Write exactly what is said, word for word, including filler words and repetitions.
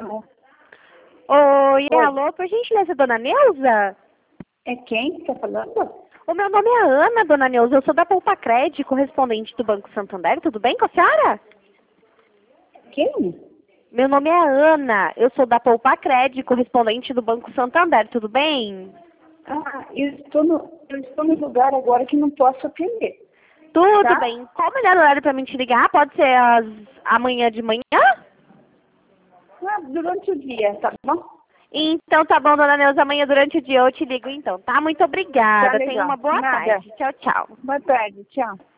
Oi, Oi. alô, por gentileza, dona Neuza? É quem que tá falando? O meu nome é Ana, dona Neuza, eu sou da Poupa Cred, correspondente do Banco Santander, tudo bem com a senhora? Quem? Meu nome é Ana, eu sou da Poupa Cred, correspondente do Banco Santander, tudo bem? Ah, eu estou no, eu estou no lugar agora que não posso atender. Tudo Tá? bem. Qual o melhor horário para mim te ligar? Pode ser às, amanhã de manhã? Ah, durante o dia, tá bom? Então tá bom, dona Neuza, amanhã durante o dia eu te ligo então, tá? Muito Tá obrigada, tenha legal. uma boa Nada. tarde. Tchau, tchau. Boa tarde, tchau.